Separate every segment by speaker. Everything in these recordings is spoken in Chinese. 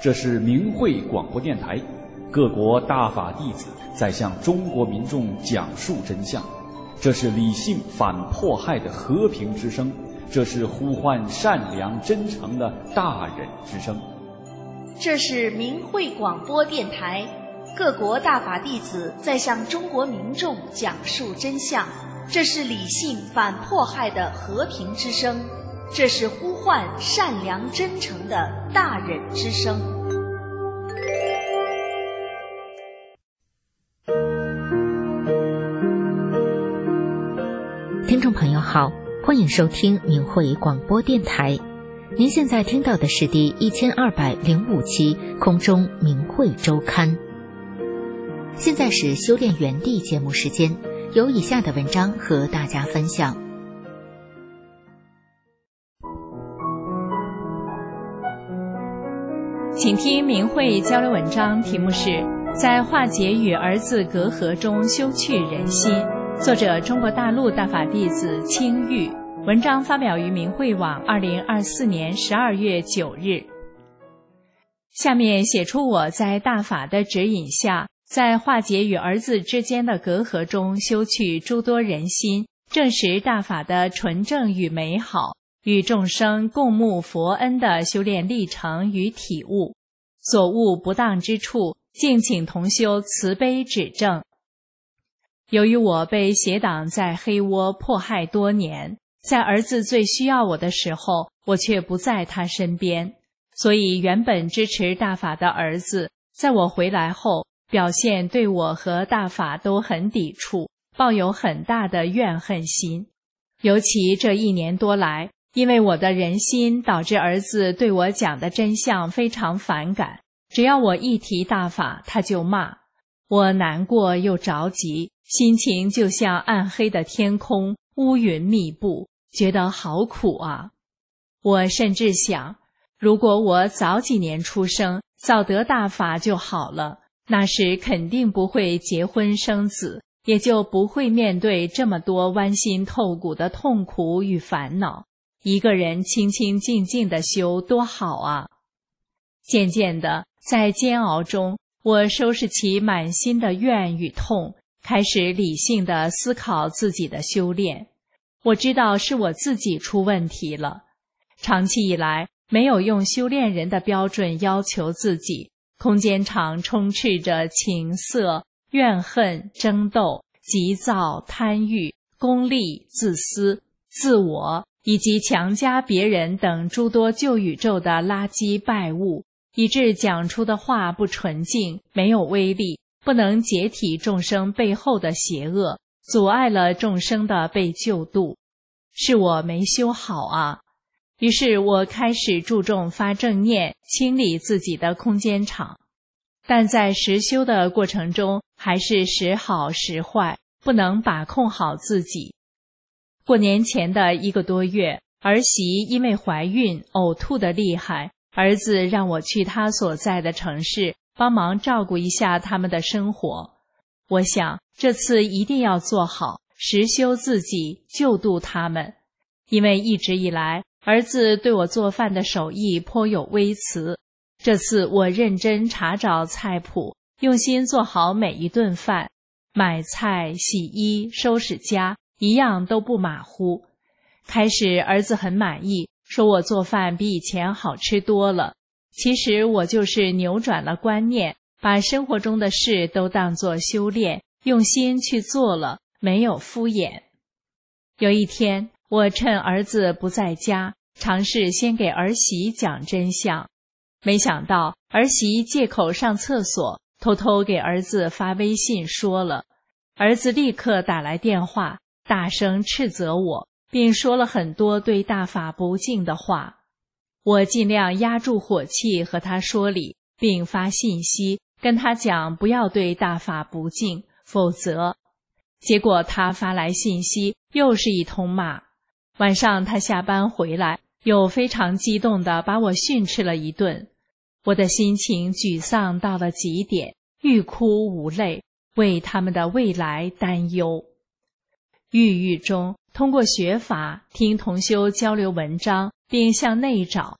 Speaker 1: 这是明慧广播电台，各国大法弟子在向中国民众讲述真相。这是理性反迫害的和平之声，这是呼唤善良真诚的大忍之声。
Speaker 2: 这是明慧广播电台，各国大法弟子在向中国民众讲述真相。这是理性反迫害的和平之声，这是呼唤善良真诚的大忍之声。
Speaker 3: 听众朋友好，欢迎收听明慧广播电台。您现在听到的是第1205期空中明慧周刊。现在是修炼园地节目时间，有以下的文章和大家分享。
Speaker 4: 请听明慧交流文章，题目是在化解与儿子隔阂中修去人心，作者中国大陆大法弟子青玉，文章发表于明慧网2024年12月9日。下面写出我在大法的指引下，在化解与儿子之间的隔阂中修去诸多人心，证实大法的纯正与美好，与众生共沐佛恩的修炼历程与体悟。所悟不当之处，敬请同修慈悲指正。由于我被邪党在黑窝迫害多年，在儿子最需要我的时候，我却不在他身边，所以原本支持大法的儿子，在我回来后，表现对我和大法都很抵触，抱有很大的怨恨心。尤其这1年多来，因为我的人心导致儿子对我讲的真相非常反感，只要我一提大法，他就骂。我难过又着急，心情就像暗黑的天空，乌云密布，觉得好苦啊。我甚至想，如果我早几年出生，早得大法就好了，那时肯定不会结婚生子，也就不会面对这么多剜心透骨的痛苦与烦恼。一个人清清静静地修多好啊！渐渐的，在煎熬中，我收拾起满心的怨与痛，开始理性地思考自己的修炼。我知道是我自己出问题了。长期以来，没有用修炼人的标准要求自己，空间场充斥着情色、怨恨、争斗、急躁、贪欲、功利、自私、自我以及强加别人等诸多旧宇宙的垃圾败物，以致讲出的话不纯净，没有威力，不能解体众生背后的邪恶，阻碍了众生的被救度。是我没修好啊！于是我开始注重发正念，清理自己的空间场。但在实修的过程中，还是时好时坏，不能把控好自己。过年前的1个多月，儿媳因为怀孕呕吐得厉害，儿子让我去他所在的城市帮忙照顾一下他们的生活。我想这次一定要做好，实修自己，救度他们。因为一直以来，儿子对我做饭的手艺颇有微词。这次我认真查找菜谱，用心做好每一顿饭，买菜、洗衣、收拾家，一样都不马虎。开始儿子很满意，说我做饭比以前好吃多了。其实我就是扭转了观念，把生活中的事都当作修炼，用心去做了，没有敷衍。有一天，我趁儿子不在家，尝试先给儿媳讲真相。没想到儿媳借口上厕所，偷偷给儿子发微信说了。儿子立刻打来电话，大声斥责我，并说了很多对大法不敬的话。我尽量压住火气和他说理，并发信息跟他讲不要对大法不敬，否则……结果他发来信息，又是一通骂。晚上他下班回来，又非常激动地把我训斥了一顿。我的心情沮丧到了极点，欲哭无泪，为他们的未来担忧。郁郁中，通过学法，听同修交流文章，并向内找，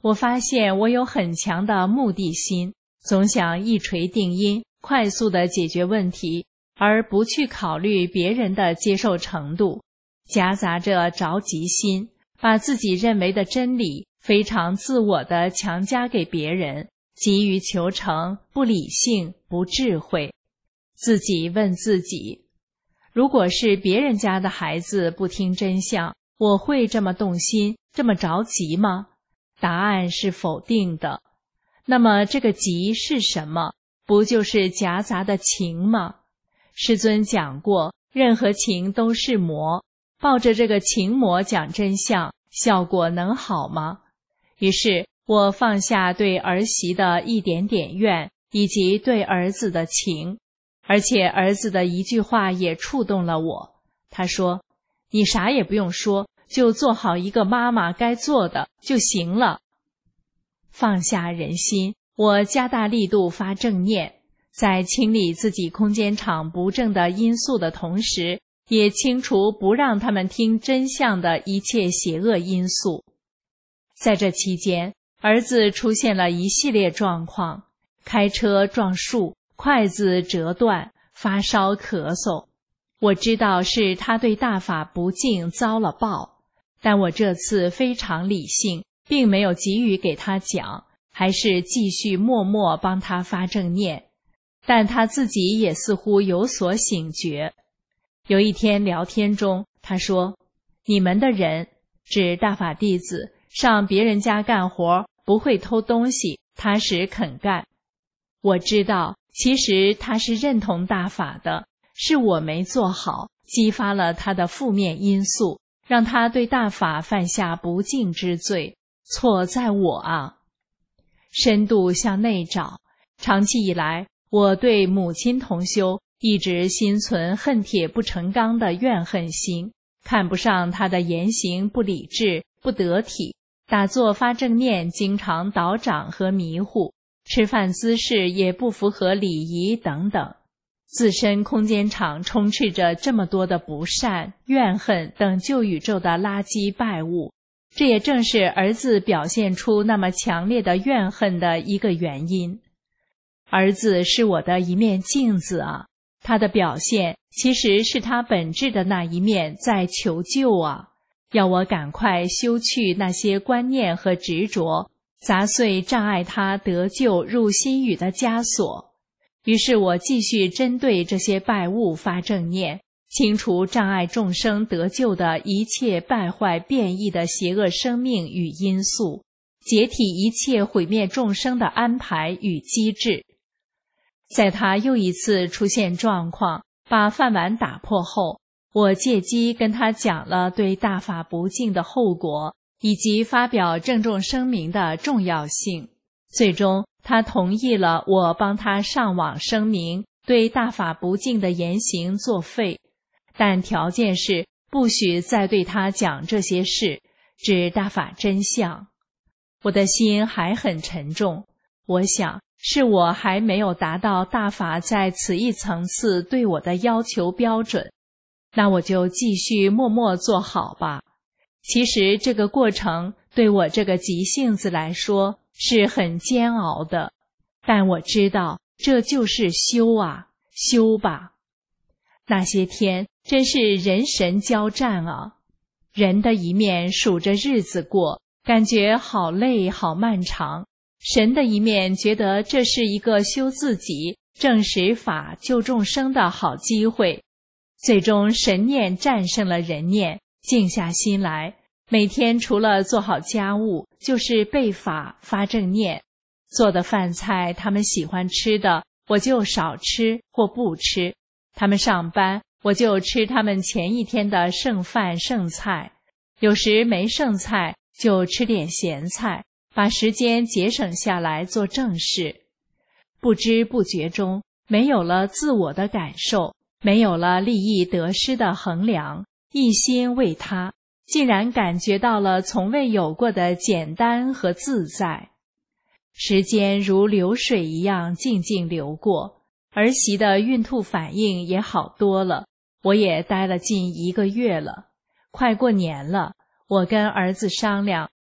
Speaker 4: 我发现我有很强的目的心，总想一锤定音，快速地解决问题，而不去考虑别人的接受程度，夹杂着着急心，把自己认为的真理非常自我地强加给别人，急于求成，不理性，不智慧。自己问自己，如果是别人家的孩子不听真相，我会这么动心，这么着急吗？答案是否定的。那么这个急是什么？不就是夹杂的情吗？师尊讲过，任何情都是魔，抱着这个情魔讲真相，效果能好吗？于是我放下对儿媳的一点点怨，以及对儿子的情，而且儿子的一句话也触动了我。他说，你啥也不用说，就做好一个妈妈该做的就行了。放下人心，我加大力度发正念，在清理自己空间场不正的因素的同时，也清除不让他们听真相的一切邪恶因素。在这期间，儿子出现了一系列状况，开车撞树，筷子折断，发烧咳嗽。我知道是他对大法不敬遭了报，但我这次非常理性，并没有急于给他讲，还是继续默默帮他发正念。但他自己也似乎有所醒觉。有一天聊天中，他说，你们的人，指大法弟子，上别人家干活不会偷东西，踏实肯干。我知道其实他是认同大法的，是我没做好，激发了他的负面因素，让他对大法犯下不敬之罪，错在我啊。深度向内找，长期以来，我对母亲同修一直心存恨铁不成钢的怨恨心，看不上他的言行不理智、不得体，打坐发正念经常倒掌和迷糊，吃饭姿势也不符合礼仪等等。自身空间场充斥着这么多的不善、怨恨等旧宇宙的垃圾败物，这也正是儿子表现出那么强烈的怨恨的一个原因。儿子是我的一面镜子啊，他的表现其实是他本质的那一面在求救啊，要我赶快修去那些观念和执着，砸碎障碍他得救入心语的枷锁。于是我继续针对这些败物发正念，清除障碍众生得救的一切败坏变异的邪恶生命与因素，解体一切毁灭众生的安排与机制。在他又一次出现状况，把饭碗打破后，我借机跟他讲了对大法不敬的后果，以及发表郑重声明的重要性。最终他同意了我帮他上网声明对大法不敬的言行作废，但条件是不许再对他讲这些事，指大法真相。我的心还很沉重，我想是我还没有达到大法在此一层次对我的要求标准，那我就继续默默做好吧。其实这个过程对我这个急性子来说是很煎熬的，但我知道这就是修啊，修吧。那些天真是人神交战啊，人的一面数着日子过，感觉好累好漫长，神的一面觉得这是一个修自己、证实法、救众生的好机会。最终神念战胜了人念，静下心来，每天除了做好家务，就是背法发正念。做的饭菜他们喜欢吃的，我就少吃或不吃。他们上班，我就吃他们前一天的剩饭剩菜。有时没剩菜，就吃点咸菜，把时间节省下来做正事。不知不觉中，没有了自我的感受，没有了利益得失的衡量，一心为他，竟然感觉到了从未有过的简单和自在。时间如流水一样静静流过，儿媳的孕吐反应也好多了，我也待了近1个月了。快过年了，我跟儿子商量，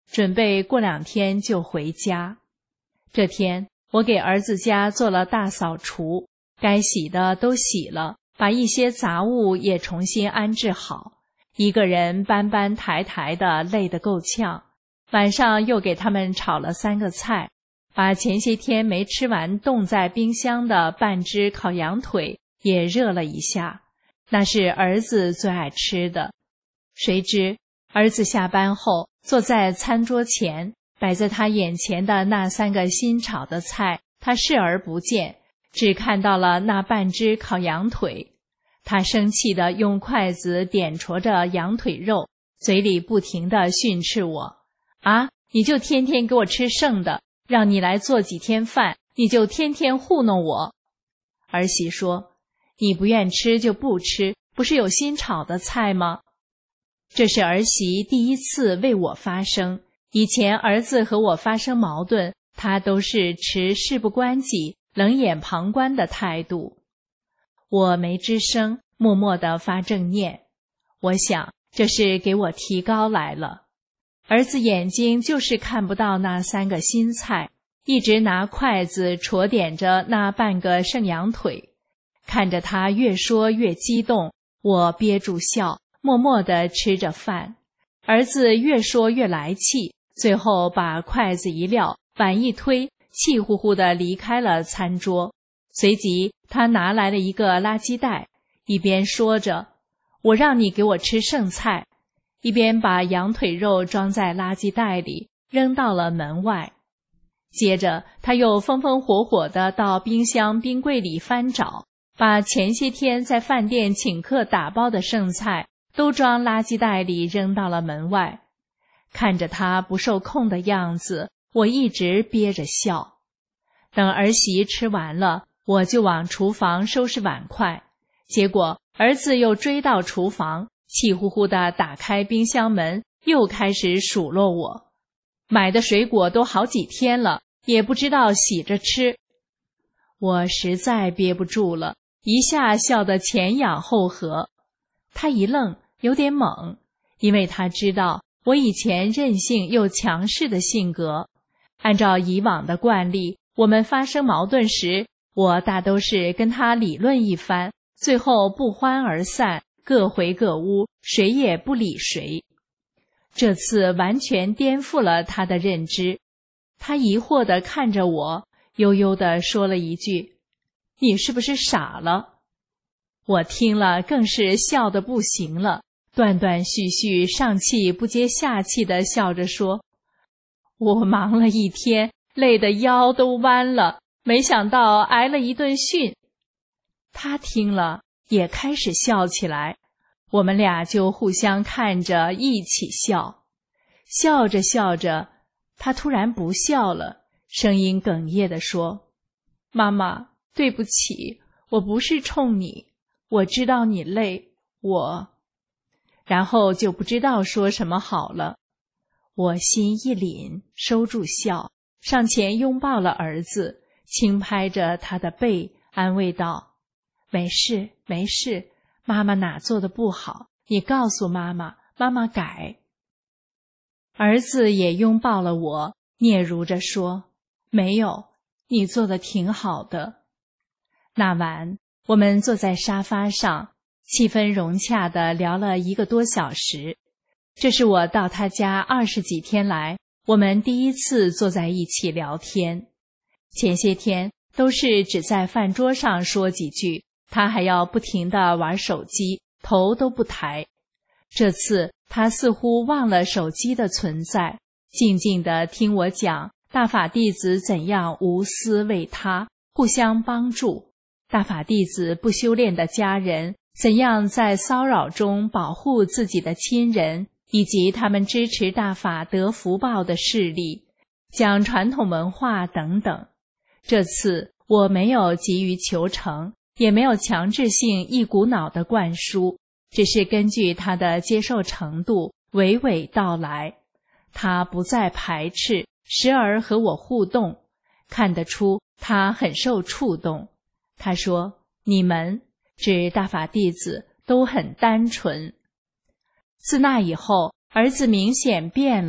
Speaker 4: 准备过2天就回家。这天，我给儿子家做了大扫除，该洗的都洗了，把一些杂物也重新安置好。一个人搬搬抬抬的，累得够呛。晚上又给他们炒了3个菜，把前些天没吃完冻在冰箱的半只烤羊腿也热了一下，那是儿子最爱吃的。谁知儿子下班后坐在餐桌前，摆在他眼前的那3个新炒的菜他视而不见，只看到了那半只烤羊腿。他生气地用筷子点戳着羊腿肉，嘴里不停地训斥我：啊，你就天天给我吃剩的，让你来做几天饭，你就天天糊弄我。儿媳说：你不愿吃就不吃，不是有新炒的菜吗？这是儿媳第一次为我发声，以前儿子和我发生矛盾，他都是持事不关己、冷眼旁观的态度。我没吱声，默默地发正念。我想这是给我提高来了。儿子眼睛就是看不到那3个新菜，一直拿筷子戳点着那半个剩羊腿。看着他越说越激动，我憋住笑，默默地吃着饭。儿子越说越来气，最后把筷子一撂，碗一推，气呼呼地离开了餐桌。随即他拿来了一个垃圾袋，一边说着我让你给我吃剩菜，一边把羊腿肉装在垃圾袋里扔到了门外。接着他又风风火火地到冰箱冰柜里翻找，把前些天在饭店请客打包的剩菜都装垃圾袋里扔到了门外。看着他不受控的样子，我一直憋着笑。等儿媳吃完了，我就往厨房收拾碗筷，结果儿子又追到厨房，气呼呼地打开冰箱门，又开始数落我。买的水果都好几天了，也不知道洗着吃。我实在憋不住了，一下笑得前仰后合。他一愣，有点懵，因为他知道我以前任性又强势的性格。按照以往的惯例，我们发生矛盾时，我大都是跟他理论一番，最后不欢而散，各回各屋，谁也不理谁。这次完全颠覆了他的认知。他疑惑地看着我，悠悠地说了一句：你是不是傻了？我听了更是笑得不行了，断断续续，上气不接下气地笑着说：我忙了一天，累得腰都弯了，没想到挨了一顿训。他听了也开始笑起来，我们俩就互相看着一起笑。笑着笑着，他突然不笑了，声音哽咽地说：妈妈，对不起，我不是冲你，我知道你累，然后就不知道说什么好了。我心一凛，收住笑，上前拥抱了儿子，轻拍着他的背，安慰道：没事没事，妈妈哪做的不好，你告诉妈妈，妈妈改。儿子也拥抱了我，嗫嚅着说：没有，你做的挺好的。那晚我们坐在沙发上，气氛融洽地聊了1个多小时。这是我到他家20几天来，我们第一次坐在一起聊天。前些天都是只在饭桌上说几句，他还要不停地玩手机，头都不抬。这次他似乎忘了手机的存在，静静地听我讲大法弟子怎样无私为他，互相帮助，大法弟子不修炼的家人怎样在骚扰中保护自己的亲人，以及他们支持大法得福报的事例，讲传统文化等等。这次我没有急于求成，也没有强制性一股脑的灌输，只是根据他的接受程度娓娓道来。他不再排斥，时而和我互动，看得出他很受触动。他说：你们指大法弟子都很单纯。自那以后，儿子明显变了，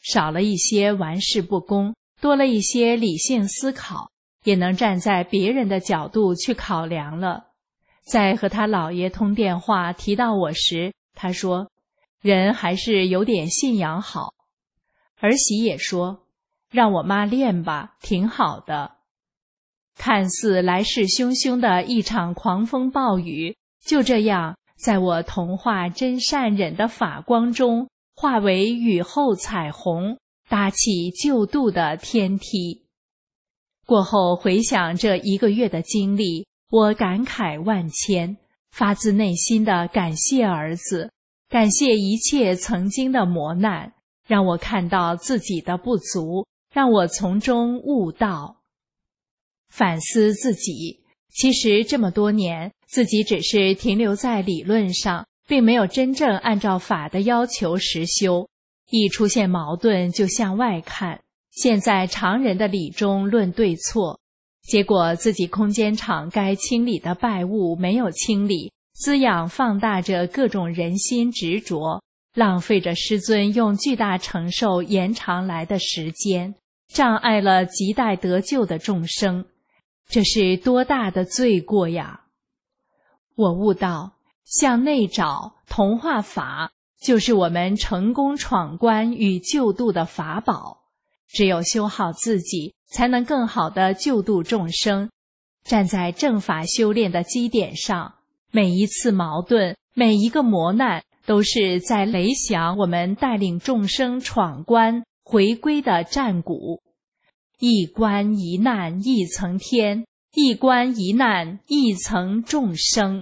Speaker 4: 少了一些玩世不恭，多了一些理性思考，也能站在别人的角度去考量了。在和他姥爷通电话提到我时，他说，人还是有点信仰好。儿媳也说，让我妈练吧，挺好的。看似来势汹汹的一场狂风暴雨，就这样在我童话真善忍的法光中化为雨后彩虹，搭起救度的天梯。过后回想这1个月的经历，我感慨万千，发自内心的感谢儿子，感谢一切曾经的磨难，让我看到自己的不足，让我从中悟道。反思自己，其实这么多年，自己只是停留在理论上，并没有真正按照法的要求实修。一出现矛盾就向外看，陷在常人的理中论对错，结果自己空间场该清理的败物没有清理，滋养放大着各种人心执着，浪费着师尊用巨大承受延长来的时间，障碍了亟待得救的众生。这是多大的罪过呀！我悟到，向内找同化法，就是我们成功闯关与救度的法宝。只有修好自己，才能更好地救度众生。站在正法修炼的基点上，每一次矛盾，每一个磨难，都是在擂响我们带领众生闯关回归的战鼓。一关一难一层天，一关一难一层众生。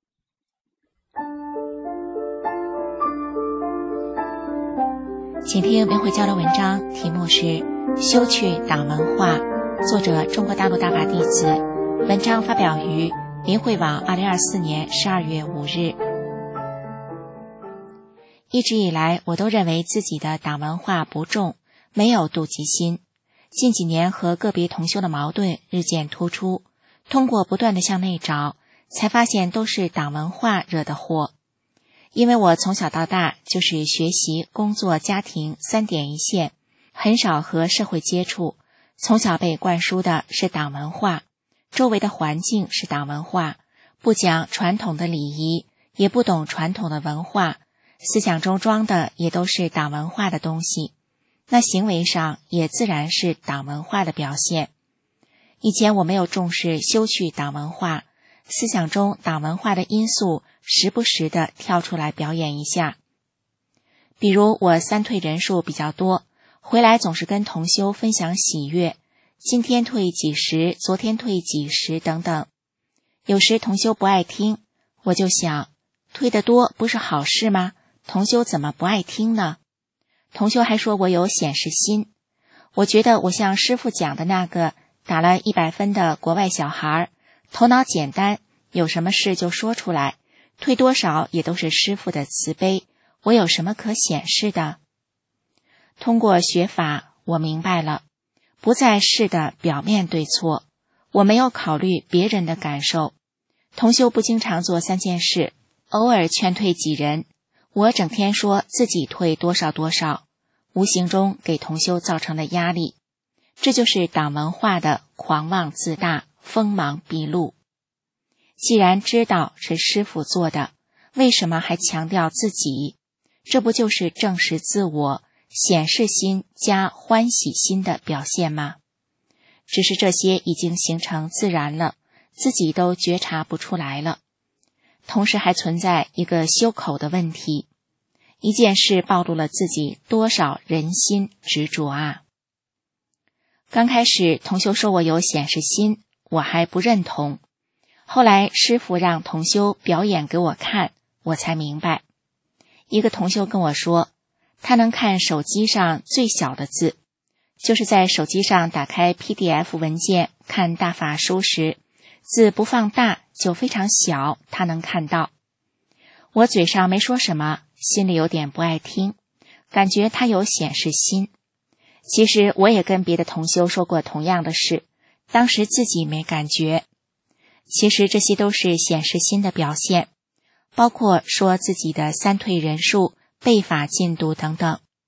Speaker 5: 请听明慧交流文章，题目是《修去党文化》，作者中国大陆大法弟子，文章发表于明慧网2024年12月5日。一直以来，我都认为自己的党文化不重，没有妒忌心。近几年和个别同修的矛盾日渐突出，通过不断地向内找，才发现都是党文化惹的祸。因为我从小到大就是学习、工作、家庭3点一线，很少和社会接触，从小被灌输的是党文化，周围的环境是党文化，不讲传统的礼仪，也不懂传统的文化，思想中装的也都是党文化的东西，那行为上也自然是党文化的表现。以前我没有重视修去党文化，思想中党文化的因素时不时地跳出来表演一下。比如我3退人数比较多，回来总是跟同修分享喜悦，今天退几十，昨天退几十等等。有时同修不爱听，我就想，退得多不是好事吗？同修怎么不爱听呢？同修还说我有显示心，我觉得我像师父讲的那个打了100分的国外小孩，头脑简单，有什么事就说出来，退多少也都是师父的慈悲，我有什么可显示的？通过学法，我明白了，不再是的表面对错，我没有考虑别人的感受。同修不经常做3件事，偶尔劝退几人，我整天说自己退多少多少，无形中给同修造成了压力。这就是党文化的狂妄自大，锋芒毕露。既然知道是师父做的，为什么还强调自己？这不就是正视自我、显示心加欢喜心的表现吗？只是这些已经形成自然了，自己都觉察不出来了。同时还存在一个修口的问题，一件事暴露了自己多少人心执着啊！刚开始同修说我有显示心，我还不认同。后来师父让同修表演给我看，我才明白。一个同修跟我说，他能看手机上最小的字，就是在手机上打开 PDF 文件看大法书时，字不放大就非常小，他能看到。我嘴上没说什么，心里有点不爱听，感觉他有显示心。其实我也跟别的同修说过同样的事，当时自己没感觉。其实这些都是显示心的表现，包括说自己的3退人数、背法进度等等。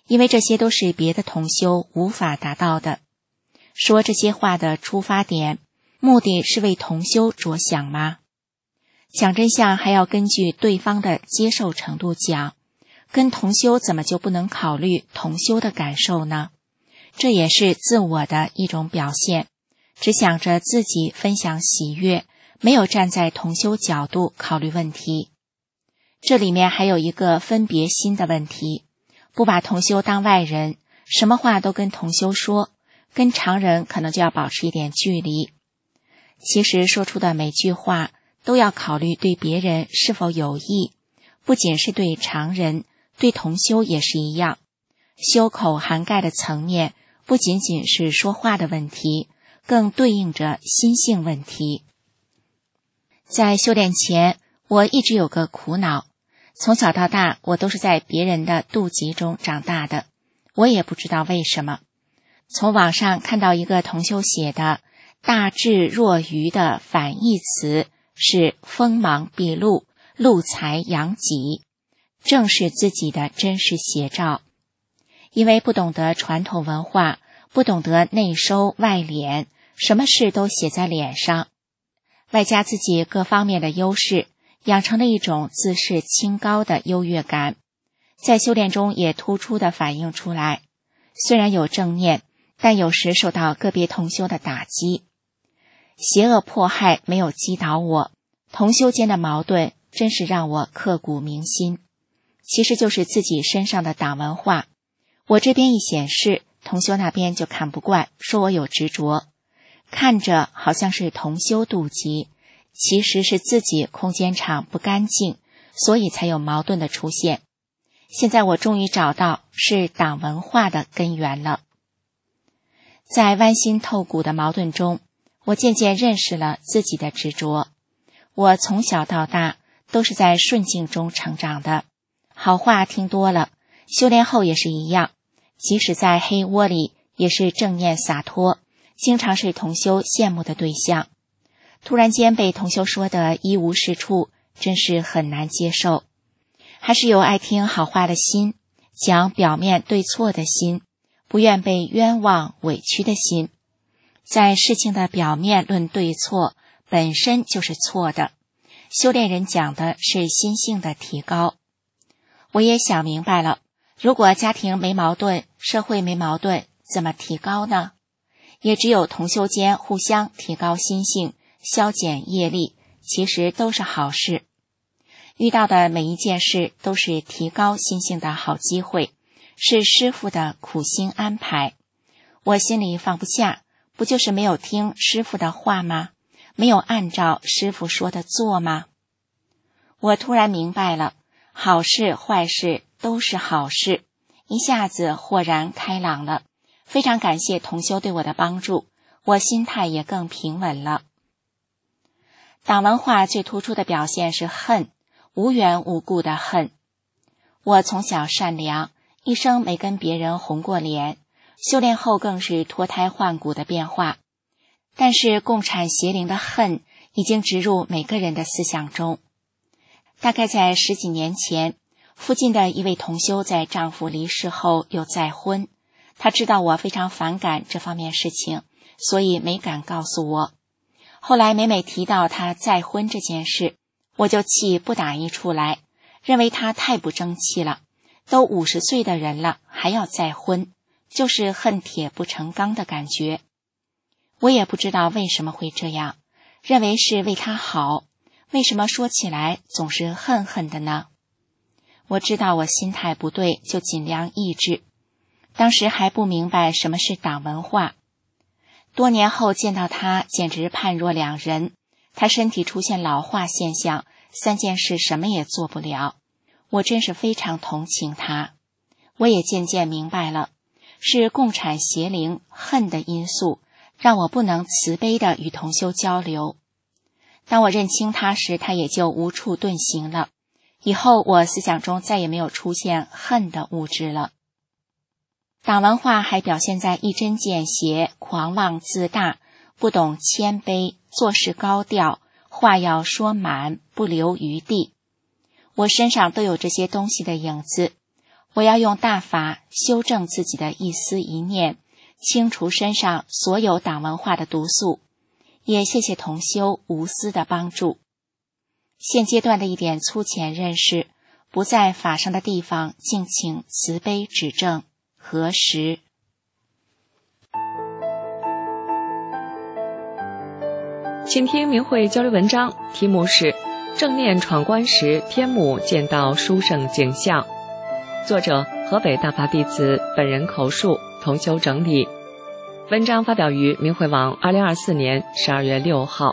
Speaker 5: 因为这些都是别的同修无法达到的。说这些话的出发点，目的是为同修着想吗？讲真相还要根据对方的接受程度讲，跟同修怎么就不能考虑同修的感受呢？这也是自我的一种表现，只想着自己分享喜悦，没有站在同修角度考虑问题。这里面还有一个分别心的问题，不把同修当外人，什么话都跟同修说，跟常人可能就要保持一点距离。其实说出的每句话都要考虑对别人是否有益，不仅是对常人，对同修也是一样。修口涵盖的层面不仅仅是说话的问题，更对应着心性问题。在修炼前，我一直有个苦恼，从小到大我都是在别人的妒忌中长大的，我也不知道为什么。从网上看到一个同修写的大智若愚的反义词是锋芒毕露，露财扬己，正是自己的真实写照。因为不懂得传统文化，不懂得内收外敛，什么事都写在脸上，外加自己各方面的优势，养成了一种自视清高的优越感，在修炼中也突出地反映出来。虽然有正念，但有时受到个别同修的打击。邪恶迫害没有击倒我，同修间的矛盾真是让我刻骨铭心。其实就是自己身上的党文化，我这边一显示，同修那边就看不惯，说我有执着，看着好像是同修妒忌，其实是自己空间场不干净，所以才有矛盾的出现。现在我终于找到是党文化的根源了。在剜心透骨的矛盾中，我渐渐认识了自己的执着。我从小到大都是在顺境中成长的，好话听多了，修炼后也是一样，即使在黑窝里也是正念洒脱，经常是同修羡慕的对象。突然间被同修说的一无是处，真是很难接受。还是有爱听好话的心，讲表面对错的心，不愿被冤枉委屈的心。在事情的表面论对错，本身就是错的。修炼人讲的是心性的提高。我也想明白了，如果家庭没矛盾，社会没矛盾，怎么提高呢？也只有同修间互相提高心性，消减业力，其实都是好事。遇到的每一件事都是提高心性的好机会，是师父的苦心安排。我心里放不下，不就是没有听师父的话吗？没有按照师父说的做吗？我突然明白了，好事坏事都是好事，一下子豁然开朗了。非常感谢同修对我的帮助，我心态也更平稳了。党文化最突出的表现是恨，无缘无故的恨。我从小善良，一生没跟别人红过脸，修炼后更是脱胎换骨的变化。但是共产邪灵的恨已经植入每个人的思想中。大概在10几年前，附近的一位同修在丈夫离世后又再婚，她知道我非常反感这方面事情，所以没敢告诉我。后来每每提到她再婚这件事，我就气不打一处来，认为她太不争气了，都50岁的人了还要再婚，就是恨铁不成钢的感觉。我也不知道为什么会这样，认为是为她好，为什么说起来总是恨恨的呢？我知道我心态不对，就尽量抑制。当时还不明白什么是党文化。多年后见到他，简直判若两人。他身体出现老化现象，3件事什么也做不了。我真是非常同情他。我也渐渐明白了，是共产邪灵恨的因素，让我不能慈悲地与同修交流。当我认清他时，他也就无处遁形了。以后我思想中再也没有出现恨的物质了。党文化还表现在一针见血、狂妄自大、不懂谦卑、做事高调、话要说满、不留余地。我身上都有这些东西的影子。 我要用大法修正自己的一思一念，清除身上所有党文化的毒素，也谢谢同修无私的帮助。现阶段的一点粗浅认识，不在法上的地方，敬请慈悲指正。何时？
Speaker 6: 请听明慧交流文章，题目是正念闯关时，天母见到殊胜景象。作者河北大法弟子本人口述，同修整理。文章发表于明慧网2024年12月6号。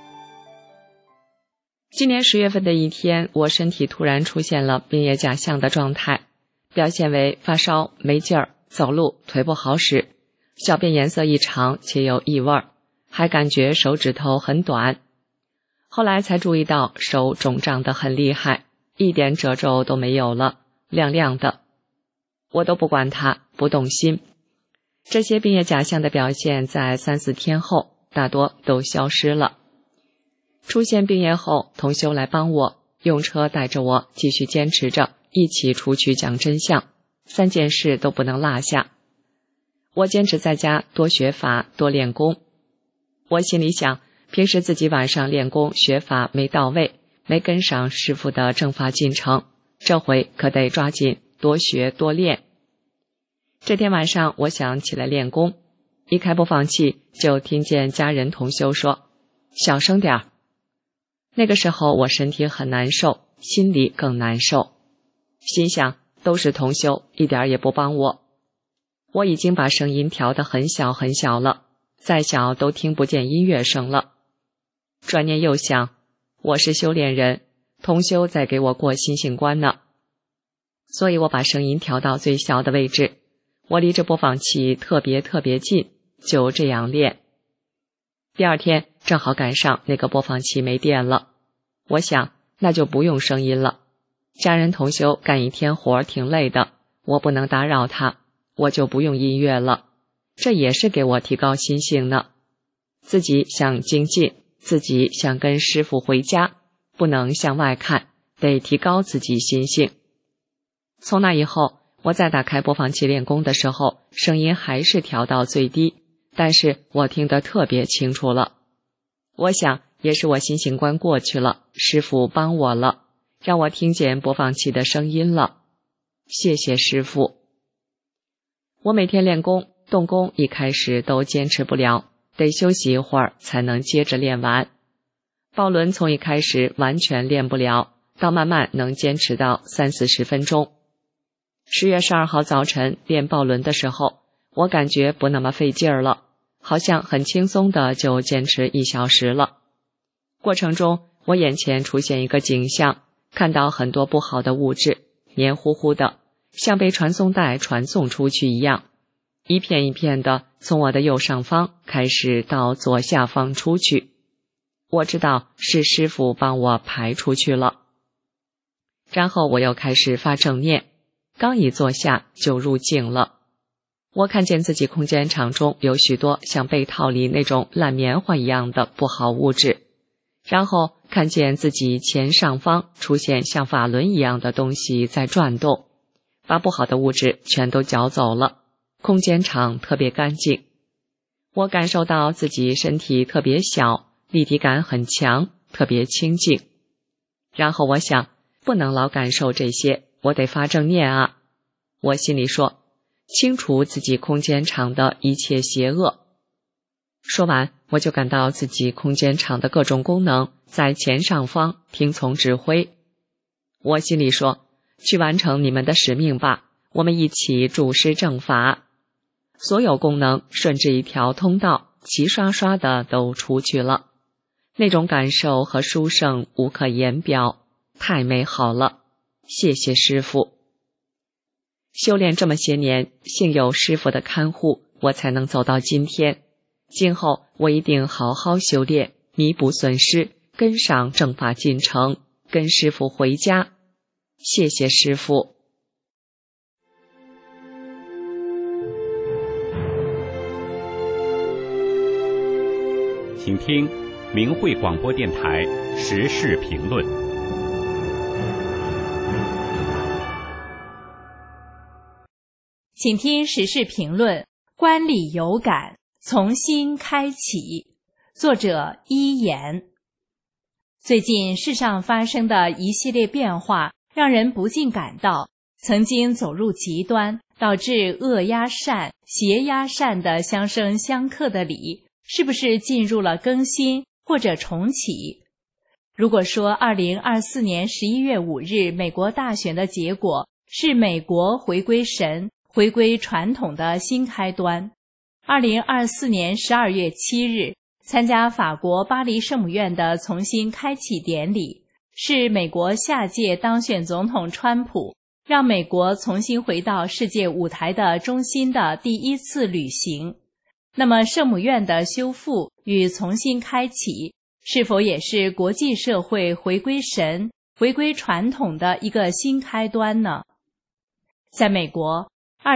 Speaker 6: 今年10月份的一天，我身体突然出现了病业假象的状态，表现为发烧、没劲儿、走路腿不好使，小便颜色异常且有异味，还感觉手指头很短。后来才注意到手肿胀得很厉害，一点褶皱都没有了，亮亮的。我都不管它，不动心。这些病业假象的表现在3-4天后大多都消失了。出现病业后，同修来帮我，用车带着我继续坚持着一起出去讲真相，3件事都不能落下。我坚持在家多学法多练功。我心里想，平时自己晚上练功学法没到位，没跟上师父的正法进程，这回可得抓紧多学多练。这天晚上我想起来练功，一开播放器就听见家人同修说小声点儿。那个时候我身体很难受，心里更难受，心想都是同修，一点也不帮我。我已经把声音调得很小很小了，再小都听不见音乐声了。转念又想，我是修炼人，同修在给我过心性关呢，所以我把声音调到最小的位置，我离着播放器特别近，就这样练。第二天正好赶上那个播放器没电了，我想那就不用声音了。家人同修干一天活挺累的，我不能打扰他，我就不用音乐了，这也是给我提高心性呢。自己想精进，自己想跟师父回家，不能向外看，得提高自己心性。从那以后，我再打开播放器练功的时候，声音还是调到最低，但是我听得特别清楚了。我想也是我心性关过去了，师父帮我了，让我听见播放器的声音了。谢谢师父。我每天练功动功一开始都坚持不了，得休息一会儿才能接着练完。抱轮从一开始完全练不了，到慢慢能坚持到30-40分钟。10月12号早晨练抱轮的时候，我感觉不那么费劲儿了，好像很轻松的就坚持1小时了。过程中我眼前出现一个景象，看到很多不好的物质，黏糊糊的，像被传送带传送出去一样，一片一片的从我的右上方开始到左下方出去。我知道是师父帮我排出去了。然后我又开始发正念，刚一坐下就入静了。我看见自己空间场中有许多像被套里那种烂棉花一样的不好物质，然后看见自己前上方出现像法轮一样的东西在转动，把不好的物质全都搅走了，空间场特别干净。我感受到自己身体特别小，立体感很强，特别清净。然后我想，不能老感受这些，我得发正念啊。我心里说，清除自己空间场的一切邪恶。说完，我就感到自己空间场的各种功能在前上方听从指挥。我心里说，去完成你们的使命吧，我们一起注施正法。所有功能顺着一条通道，齐刷刷的都出去了。那种感受和殊胜无可言表，太美好了。谢谢师父。修炼这么些年，幸有师父的看护，我才能走到今天。今后我一定好好修炼，弥补损失，跟上正法进程，跟师父回家。谢谢师父。
Speaker 7: 请听明慧广播电台时事评论。
Speaker 4: 请听时事评论：观礼有感，从新开启。作者一言。最近世上发生的一系列变化，让人不禁感到，曾经走入极端，导致恶压善、邪压善的相生相克的理，是不是进入了更新或者重启？如果说2024年11月5日美国大选的结果是美国回归神、回归传统的新开端，2024年12月7日参加法国巴黎圣母院的重新开启典礼，是美国下届当选总统川普让美国重新回到世界舞台的中心的第一次旅行。那么圣母院的修复与重新开启，是否也是国际社会回归神、回归传统的一个新开端呢？在美国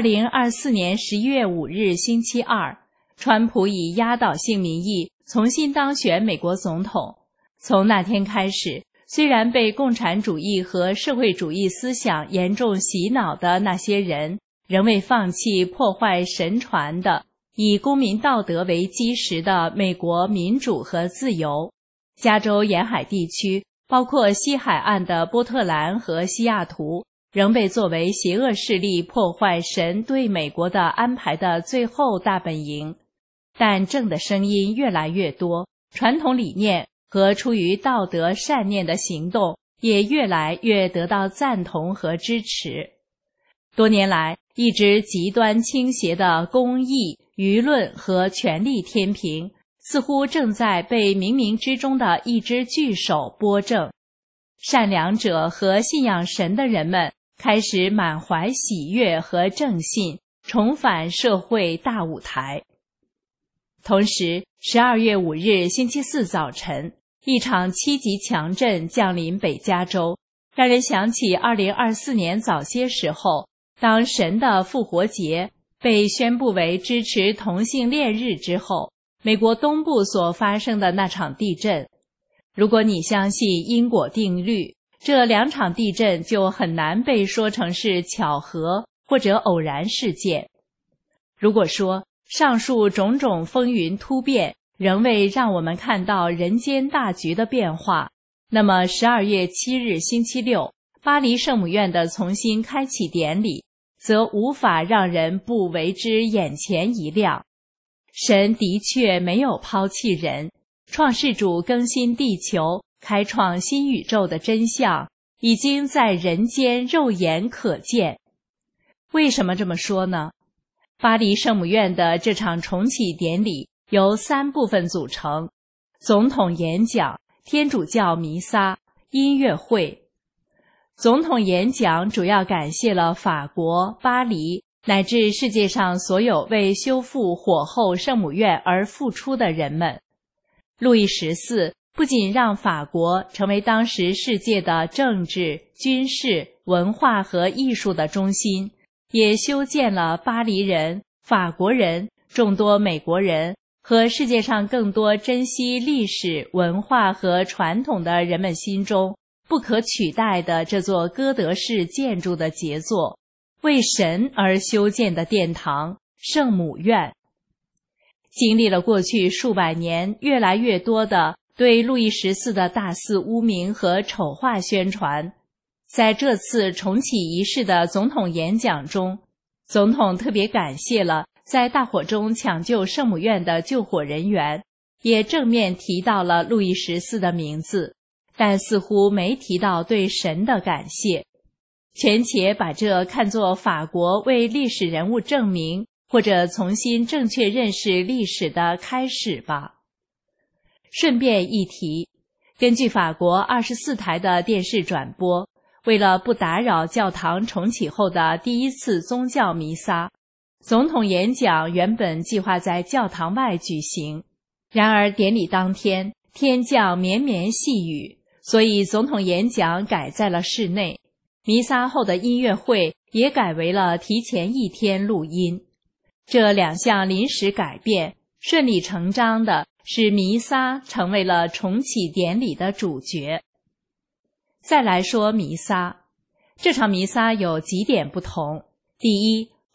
Speaker 4: ，2024年11月5日星期二，川普以压倒性民意重新当选美国总统。从那天开始，虽然被共产主义和社会主义思想严重洗脑的那些人，仍未放弃破坏神传的以公民道德为基石的美国民主和自由。加州沿海地区，包括西海岸的波特兰和西雅图，仍被作为邪恶势力破坏神对美国的安排的最后大本营。但正的声音越来越多，传统理念和出于道德善念的行动也越来越得到赞同和支持。多年来，一直极端倾斜的公义、舆论和权力天平，似乎正在被冥冥之中的一只巨手拨正。善良者和信仰神的人们开始满怀喜悦和正信，重返社会大舞台。同时，12月5日星期四早晨，一场7级强震降临北加州，让人想起2024年早些时候，当神的复活节被宣布为支持同性恋日之后，美国东部所发生的那场地震。如果你相信因果定律，这2场地震就很难被说成是巧合或者偶然事件。如果说上述种种风云突变仍未让我们看到人间大局的变化，那么12月7日星期六，巴黎圣母院的重新开启典礼则无法让人不为之眼前一亮。神的确没有抛弃人，创世主更新地球、开创新宇宙的真相已经在人间肉眼可见。为什么这么说呢？巴黎圣母院的这场重启典礼由3部分组成：总统演讲、天主教弥撒、音乐会。总统演讲主要感谢了法国、巴黎乃至世界上所有为修复火后圣母院而付出的人们。路易14不仅让法国成为当时世界的政治、军事、文化和艺术的中心，也修建了巴黎人、法国人、众多美国人和世界上更多珍惜历史、文化和传统的人们心中不可取代的这座哥德式建筑的杰作，为神而修建的殿堂圣母院。经历了过去数百年越来越多的对路易14的大肆污名和丑化宣传，在这次重启仪式的总统演讲中，总统特别感谢了在大火中抢救圣母院的救火人员，也正面提到了路易14的名字，但似乎没提到对神的感谢，权且把这看作法国为历史人物证明或者重新正确认识历史的开始吧。顺便一提，根据法国24台的电视转播，为了不打扰教堂重启后的第一次宗教弥撒，总统演讲原本计划在教堂外举行，然而典礼当天天降绵绵细雨，所以总统演讲改在了室内，弥撒后的音乐会也改为了提前1天录音。这2项临时改变顺理成章的使弥撒成为了重启典礼的主角。再来说弥撒，这场弥撒有几点不同。第一，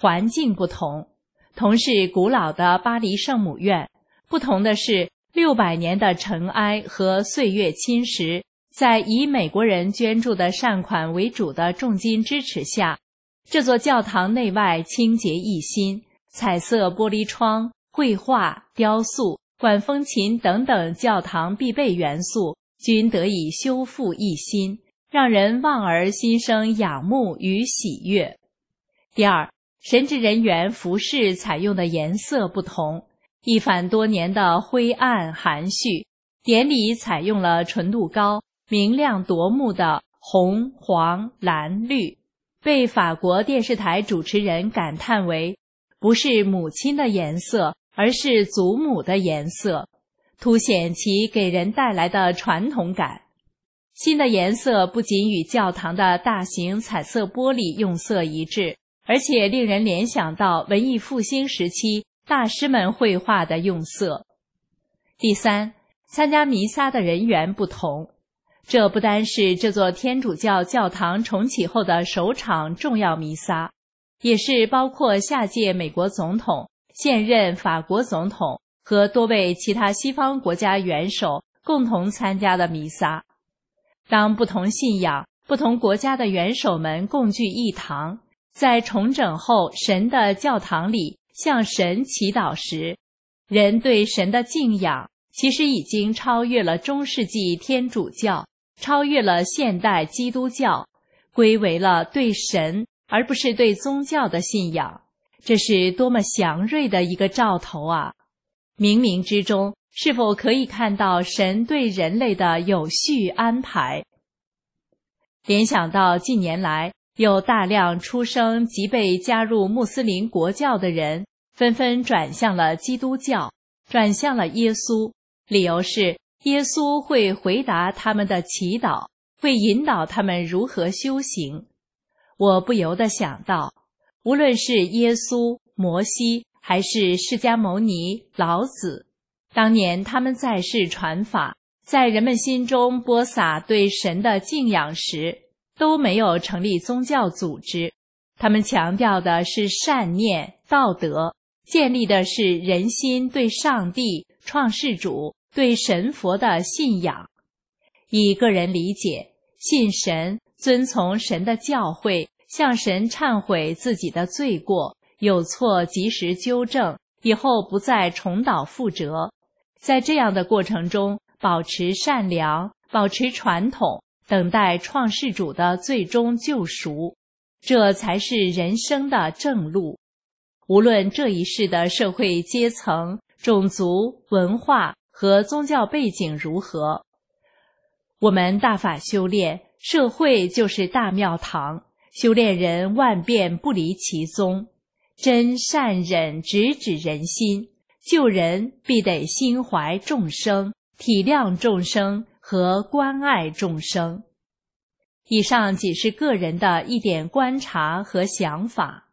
Speaker 4: 环境不同。同是古老的巴黎圣母院，不同的是600年的尘埃和岁月侵蚀，在以美国人捐助的善款为主的重金支持下，这座教堂内外清洁一新，彩色玻璃窗、绘画、雕塑、管风琴等等教堂必备元素均得以修复一新，让人望而心生仰慕与喜悦。第二，神职人员服饰采用的颜色不同，一反多年的灰暗含蓄，典礼采用了纯度高、明亮夺目的红、黄、蓝、绿，被法国电视台主持人感叹为不是母亲的颜色，而是祖母的颜色，凸显其给人带来的传统感。新的颜色不仅与教堂的大型彩色玻璃用色一致，而且令人联想到文艺复兴时期大师们绘画的用色。第三，参加弥撒的人员不同。这不单是这座天主教教堂重启后的首场重要弥撒，也是包括下届美国总统、现任法国总统和多位其他西方国家元首共同参加的弥撒。当不同信仰、不同国家的元首们共聚一堂，在重整后神的教堂里向神祈祷时，人对神的敬仰其实已经超越了中世纪天主教，超越了现代基督教，归为了对神而不是对宗教的信仰。这是多么祥瑞的一个兆头啊！冥冥之中，是否可以看到神对人类的有序安排？联想到近年来有大量出生即被加入穆斯林国教的人纷纷转向了基督教，转向了耶稣，理由是耶稣会回答他们的祈祷，会引导他们如何修行。我不由得想到，无论是耶稣、摩西还是释迦牟尼、老子，当年他们在世传法，在人们心中播撒对神的敬仰时，都没有成立宗教组织，他们强调的是善念、道德，建立的是人心对上帝、创世主、对神佛的信仰。以个人理解，信神，遵从神的教诲，向神忏悔自己的罪过，有错及时纠正，以后不再重蹈覆辙。在这样的过程中，保持善良，保持传统，等待创世主的最终救赎，这才是人生的正路。无论这一世的社会阶层、种族、文化和宗教背景如何，我们大法修炼，社会就是大庙堂，修炼人万变不离其宗，真善忍直指人心，救人必得心怀众生，体谅众生和关爱众生。以上仅是个人的一点观察和想法。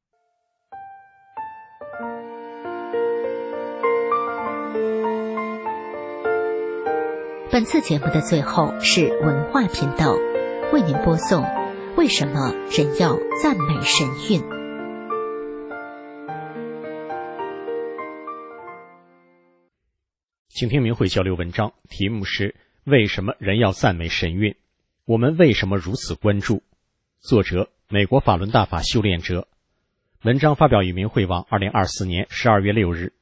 Speaker 3: 本次节目的最后是文化频道为您播送为什么人要赞美神韵。
Speaker 8: 请听明慧交流文章，题目是为什么人要赞美神韵，我们为什么如此关注？作者美国法轮大法修炼者。文章发表于明慧网2024年12月6日。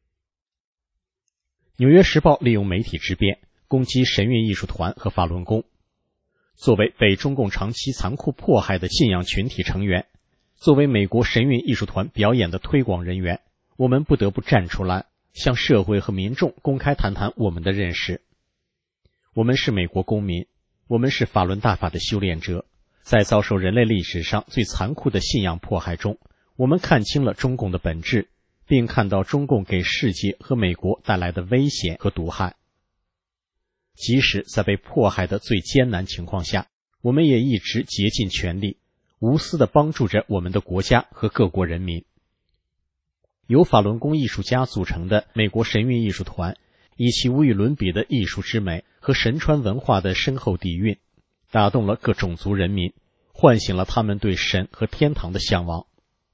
Speaker 8: 纽约时报利用媒体之便攻击神韵艺术团和法轮功。作为被中共长期残酷迫害的信仰群体成员，作为美国神韵艺术团表演的推广人员，我们不得不站出来，向社会和民众公开谈谈我们的认识。我们是美国公民，我们是法轮大法的修炼者，在遭受人类历史上最残酷的信仰迫害中，我们看清了中共的本质，并看到中共给世界和美国带来的危险和毒害。即使在被迫害的最艰难情况下，我们也一直竭尽全力，无私地帮助着我们的国家和各国人民。由法轮功艺术家组成的美国神韵艺术团，以其无与伦比的艺术之美和神传文化的深厚底蕴，打动了各种族人民，唤醒了他们对神和天堂的向往。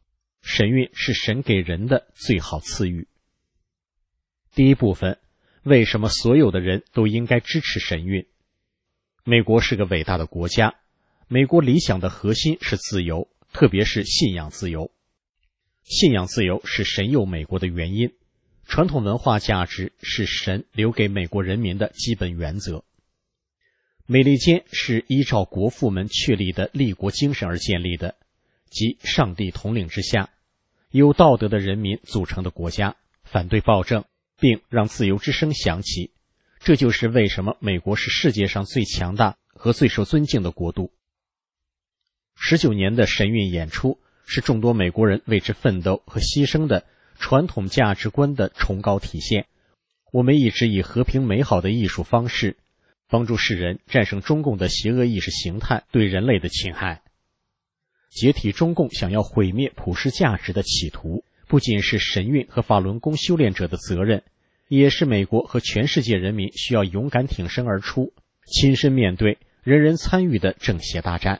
Speaker 8: 神韵是神给人的最好赐予。第一部分，为什么所有的人都应该支持神韵？美国是个伟大的国家，美国理想的核心是自由，特别是信仰自由。信仰自由是神佑美国的原因，传统文化价值是神留给美国人民的基本原则。美利坚是依照国父们确立的立国精神而建立的，即上帝统领之下，有道德的人民组成的国家，反对暴政，并让自由之声响起。这就是为什么美国是世界上最强大和最受尊敬的国度。19年的神韵演出是众多美国人为之奋斗和牺牲的传统价值观的崇高体现。我们一直以和平美好的艺术方式帮助世人战胜中共的邪恶意识形态对人类的侵害。解体中共想要毁灭普世价值的企图，不仅是神韵和法轮功修炼者的责任，也是美国和全世界人民需要勇敢挺身而出，亲身面对人人参与的正邪大战。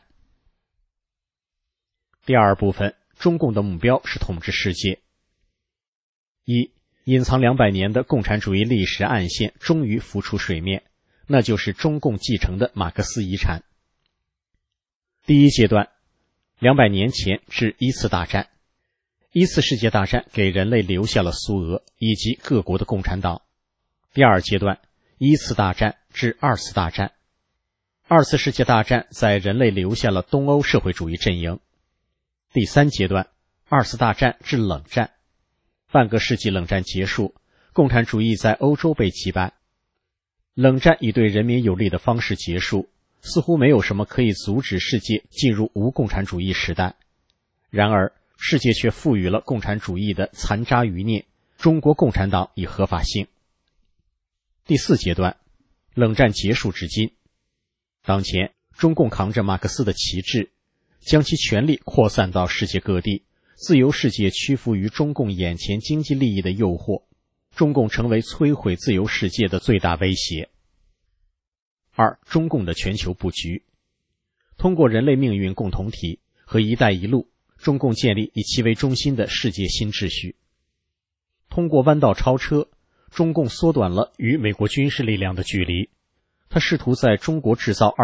Speaker 8: 第二部分，中共的目标是统治世界。一，隐藏200年的共产主义历史暗线终于浮出水面，那就是中共继承的马克思遗产。第一阶段，200年前至一次大战。一次世界大战给人类留下了苏俄以及各国的共产党。第二阶段，一次大战至二次大战。二次世界大战在人类留下了东欧社会主义阵营。第三阶段，二次大战至冷战。半个世纪冷战结束，共产主义在欧洲被击败。冷战以对人民有利的方式结束，似乎没有什么可以阻止世界进入无共产主义时代。然而世界却赋予了共产主义的残渣余孽中国共产党以合法性。第四阶段，冷战结束至今。当前中共扛着马克思的旗帜，将其权力扩散到世界各地，自由世界屈服于中共眼前经济利益的诱惑，中共成为摧毁自由世界的最大威胁。二，中共的全球布局。通过人类命运共同体和一带一路，中共建立以其为中心的世界新秩序。通过弯道超车，中共缩短了与美国军事力量的距离。他试图在中国制造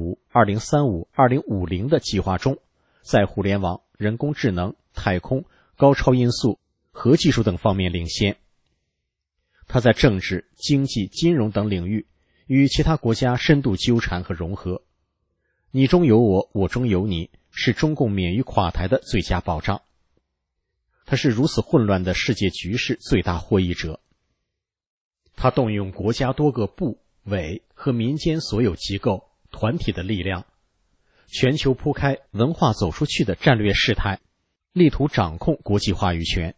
Speaker 8: 2025、2035、2050的计划中，在互联网、人工智能、太空、高超音速、核技术等方面领先。他在政治、经济、金融等领域与其他国家深度纠缠和融合。你中有我，我中有你，是中共免于垮台的最佳保障。他是如此混乱的世界局势最大获益者。他动用国家多个部、委和民间所有机构、团体的力量，全球铺开文化走出去的战略事态，力图掌控国际话语权。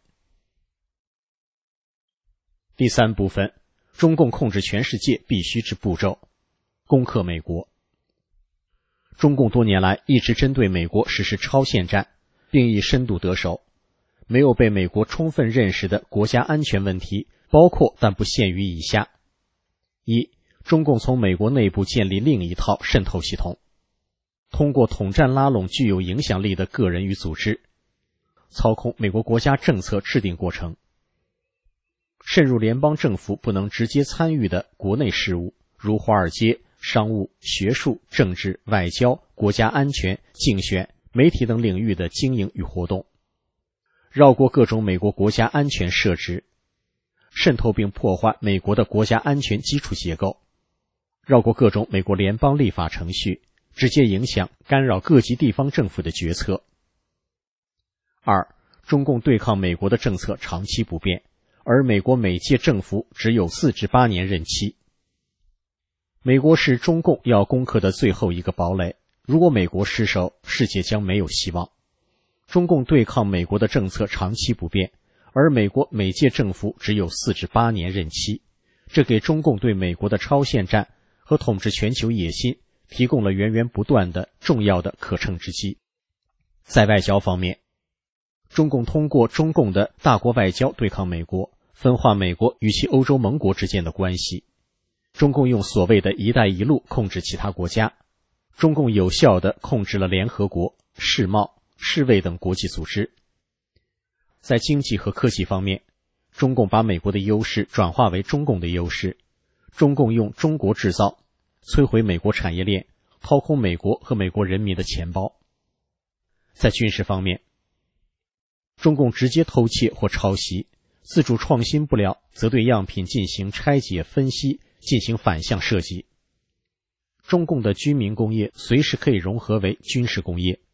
Speaker 8: 第三部分，中共控制全世界必须之步骤，攻克美国。中共多年来一直针对美国实施超限战，并以深度得手。没有被美国充分认识的国家安全问题包括但不限于以下：一，中共从美国内部建立另一套渗透系统，通过统战拉拢具有影响力的个人与组织，操控美国国家政策制定过程，渗入联邦政府不能直接参与的国内事务，如华尔街、商务、学术、政治、外交、国家安全、竞选、媒体等领域的经营与活动，绕过各种美国国家安全设置，渗透并破坏美国的国家安全基础结构，绕过各种美国联邦立法程序，直接影响、干扰各级地方政府的决策。二，中共对抗美国的政策长期不变，而美国每届政府只有4至8年任期。美国是中共要攻克的最后一个堡垒，如果美国失守，世界将没有希望。中共对抗美国的政策长期不变，而美国每届政府只有4至8年任期，这给中共对美国的超限战和统治全球野心提供了源源不断的重要的可乘之机。在外交方面，中共通过中共的大国外交对抗美国，分化美国与其欧洲盟国之间的关系。中共用所谓的一带一路控制其他国家，中共有效地控制了联合国、世贸、世卫等国际组织。 在经济和科技方面，中共把美国的优势转化为中共的优势，中共用中国制造摧毁美国产业链，掏空美国和美国人民的钱包。在军事方面，中共直接偷窃或抄袭，自主创新不了，则对样品进行拆解分析，进行反向设计。中共的军民工业随时可以融合为军事工业。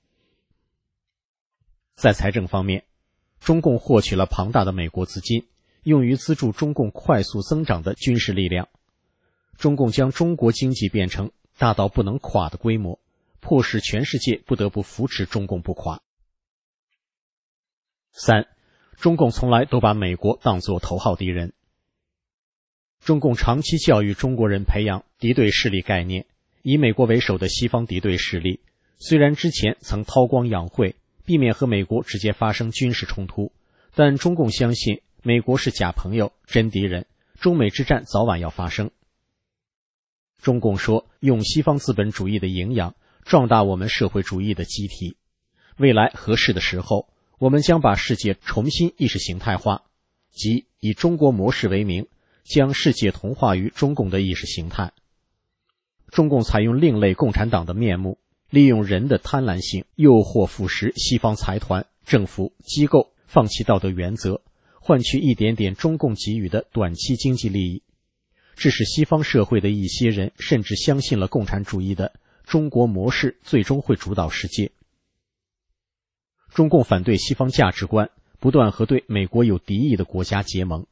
Speaker 8: 在财政方面，中共获取了庞大的美国资金，用于资助中共快速增长的军事力量。中共将中国经济变成大到不能垮的规模，迫使全世界不得不扶持中共不垮。3. 中共从来都把美国当作头号敌人。中共长期教育中国人培养敌对势力概念，以美国为首的西方敌对势力，虽然之前曾韬光养晦，避免和美国直接发生军事冲突，但中共相信美国是假朋友、真敌人，中美之战早晚要发生。中共说，用西方资本主义的营养壮大我们社会主义的机体，未来合适的时候，我们将把世界重新意识形态化，即以中国模式为名，将世界同化于中共的意识形态。中共采用另类共产党的面目，利用人的贪婪性诱惑腐蚀西方财团、政府、机构，放弃道德原则，换取一点点中共给予的短期经济利益，致使西方社会的一些人甚至相信了共产主义的中国模式最终会主导世界。中共反对西方价值观，不断和对美国有敌意的国家结盟。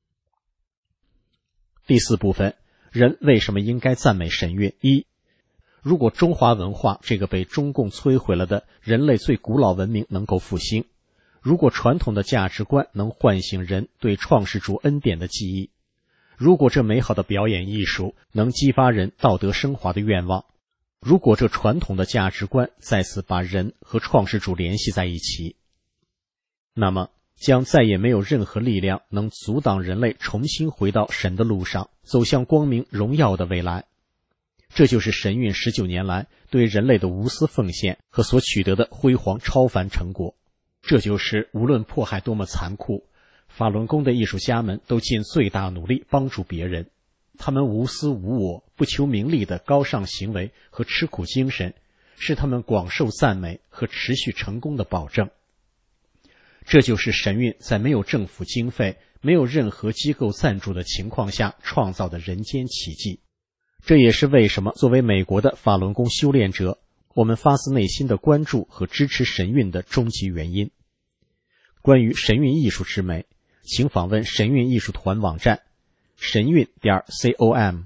Speaker 8: 第4部分，人为什么应该赞美神韵？1. 如果中华文化这个被中共摧毁了的人类最古老文明能够复兴，如果传统的价值观能唤醒人对创世主恩典的记忆，如果这美好的表演艺术能激发人道德升华的愿望，如果这传统的价值观再次把人和创世主联系在一起，那么将再也没有任何力量能阻挡人类重新回到神的路上，走向光明荣耀的未来。这就是神韵19年来对人类的无私奉献和所取得的辉煌超凡成果。这就是无论迫害多么残酷，法轮功的艺术家们都尽最大努力帮助别人。他们无私无我、不求名利的高尚行为和吃苦精神，是他们广受赞美和持续成功的保证。这就是神韵在没有政府经费、没有任何机构赞助的情况下创造的人间奇迹。这也是为什么作为美国的法轮功修炼者，我们发自内心的关注和支持神韵的终极原因。关于神韵艺术之美，请访问神韵艺术团网站神韵.com。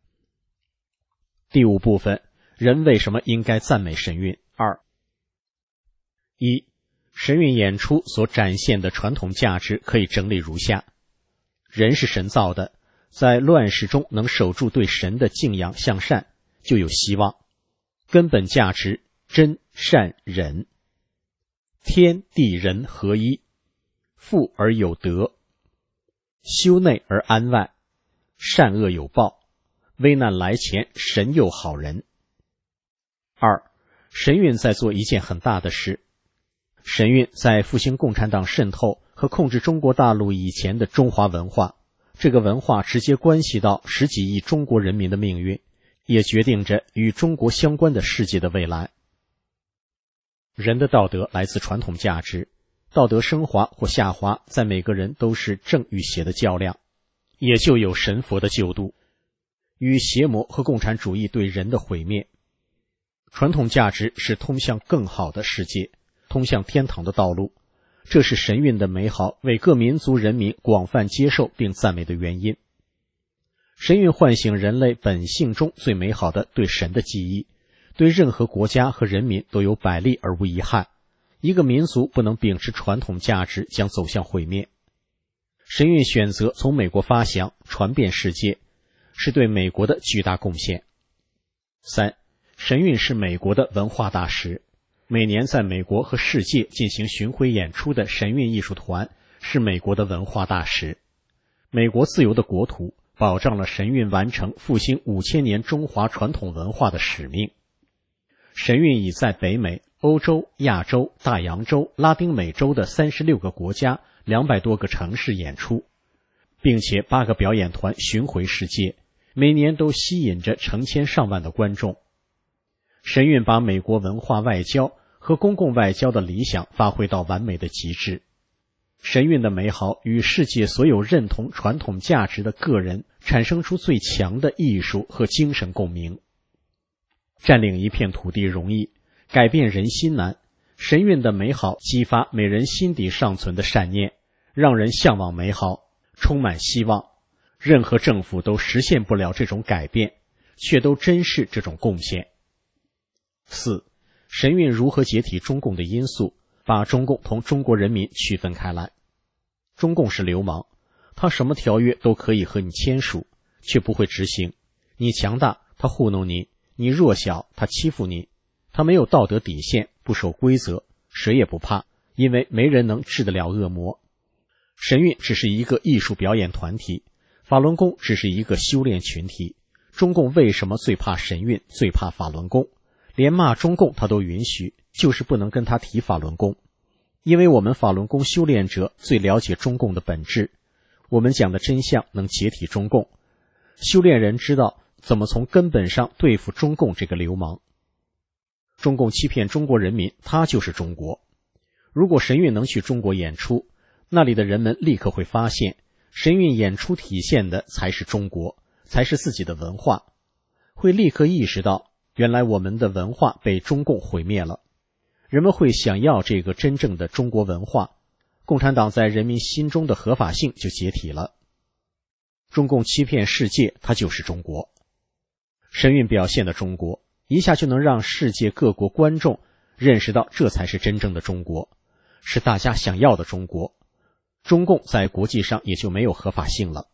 Speaker 8: 第5部分，人为什么应该赞美神韵？2. 1. 神韵演出所展现的传统价值可以整理如下：人是神造的，在乱世中能守住对神的敬仰向善，就有希望。根本价值真善忍，天地人合一，富而有德，修内而安外，善恶有报，危难来前神佑好人。2. 神韵在做一件很大的事。神韵在复兴共产党渗透和控制中国大陆以前的中华文化，这个文化直接关系到10几亿中国人民的命运，也决定着与中国相关的世界的未来。人的道德来自传统价值，道德升华或下滑在每个人都是正与邪的较量，也就有神佛的救度，与邪魔和共产主义对人的毁灭。传统价值是通向更好的世界，通向天堂的道路，这是神韵的美好为各民族人民广泛接受并赞美的原因。神韵唤醒人类本性中最美好的对神的记忆，对任何国家和人民都有百利而无一害。一个民族不能秉持传统价值，将走向毁灭。神韵选择从美国发祥，传遍世界，是对美国的巨大贡献。3. 神韵是美国的文化大使。每年在美国和世界进行巡回演出的神韵艺术团是美国的文化大使。美国自由的国土保障了神韵完成复兴5000年中华传统文化的使命。 神韵已在北美、欧洲、亚洲、大洋洲、拉丁美洲的36个国家200多个城市演出，并且8个表演团巡回世界，每年都吸引着成千上万的观众。神韵把美国文化外交和公共外交的理想发挥到完美的极致。神韵的美好与世界所有认同传统价值的个人产生出最强的艺术和精神共鸣。占领一片土地容易，改变人心难。神韵的美好激发每人心底尚存的善念，让人向往美好，充满希望。任何政府都实现不了这种改变，却都珍视这种贡献。4. 神韵如何解体中共的因素，把中共同中国人民区分开来。中共是流氓，他什么条约都可以和你签署，却不会执行。你强大，他糊弄你；你弱小，他欺负你。他没有道德底线，不守规则，谁也不怕，因为没人能治得了恶魔。神韵只是一个艺术表演团体，法轮功只是一个修炼群体。中共为什么最怕神韵，最怕法轮功？连骂中共他都允许，就是不能跟他提法轮功。因为我们法轮功修炼者最了解中共的本质，我们讲的真相能解体中共。修炼人知道怎么从根本上对付中共这个流氓。中共欺骗中国人民，他就是中国。如果神韵能去中国演出，那里的人们立刻会发现，神韵演出体现的才是中国，才是自己的文化，会立刻意识到原来我们的文化被中共毁灭了。人们会想要这个真正的中国文化，共产党在人民心中的合法性就解体了。中共欺骗世界，它就是中国。神韵表现的中国，一下就能让世界各国观众认识到这才是真正的中国，是大家想要的中国。中共在国际上也就没有合法性了。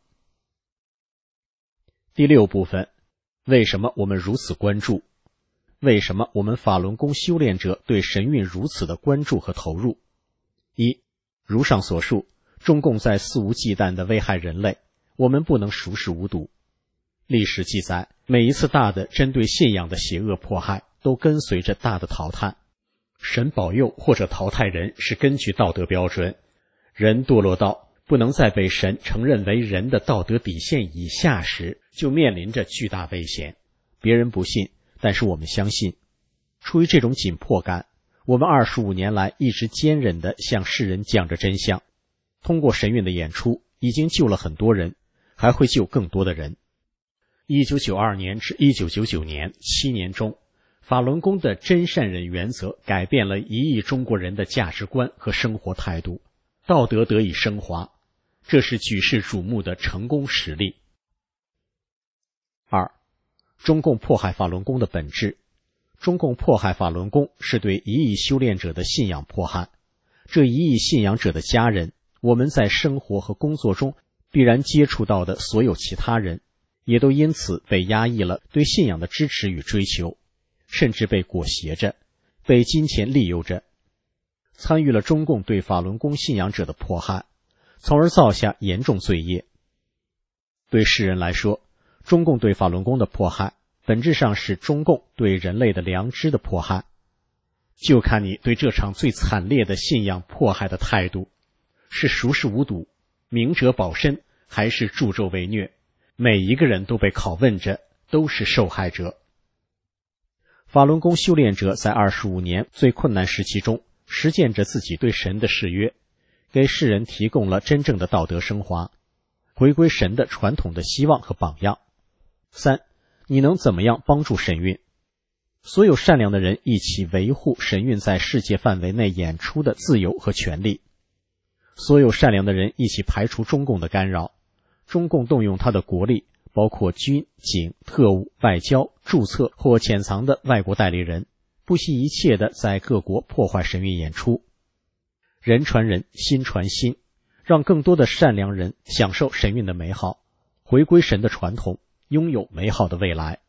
Speaker 8: 第6部分，为什么我们如此关注？为什么我们法轮功修炼者对神韵如此的关注和投入？1. 如上所述，中共在肆无忌惮地危害人类，我们不能熟视无睹。历史记载，每一次大的针对信仰的邪恶迫害，都跟随着大的淘汰。神保佑或者淘汰人是根据道德标准，人堕落到不能再被神承认为人的道德底线以下时，就面临着巨大危险。别人不信，但是我们相信。出于这种紧迫感，我们25年来一直坚忍地向世人讲着真相。通过神韵的演出，已经救了很多人，还会救更多的人。1992年至1999年7年中，法轮功的真善忍原则改变了1亿中国人的价值观和生活态度，道德得以升华，这是举世瞩目的成功实例。2. 中共迫害法轮功的本质。中共迫害法轮功是对1亿修炼者的信仰迫害。这1亿信仰者的家人，我们在生活和工作中必然接触到的所有其他人，也都因此被压抑了对信仰的支持与追求，甚至被裹挟着，被金钱利诱着，参与了中共对法轮功信仰者的迫害，从而造下严重罪业。对世人来说，中共对法轮功的迫害本质上是中共对人类的良知的迫害，就看你对这场最惨烈的信仰迫害的态度，是熟视无睹，明哲保身，还是助纣为虐。每一个人都被拷问着，都是受害者。法轮功修炼者在25年最困难时期中，实践着自己对神的誓约，给世人提供了真正的道德升华，回归神的传统的希望和榜样。3. 你能怎么样帮助神韵？所有善良的人一起维护神韵在世界范围内演出的自由和权利。所有善良的人一起排除中共的干扰。中共动用他的国力，包括军、警、特务、外交、注册或潜藏的外国代理人，不惜一切地在各国破坏神韵演出。人传人，心传心，让更多的善良人享受神韵的美好，回归神的传统，拥有美好的未来。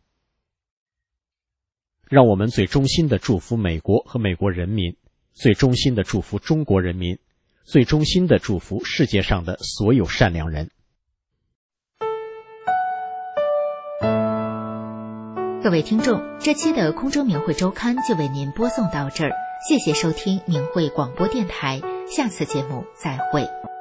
Speaker 8: 让我们最衷心地祝福美国和美国人民，最衷心地祝福中国人民，最衷心地祝福世界上的所有善良人。
Speaker 3: 各位听众，这期的空中明慧周刊就为您播送到这儿，谢谢收听明慧广播电台，下次节目再会。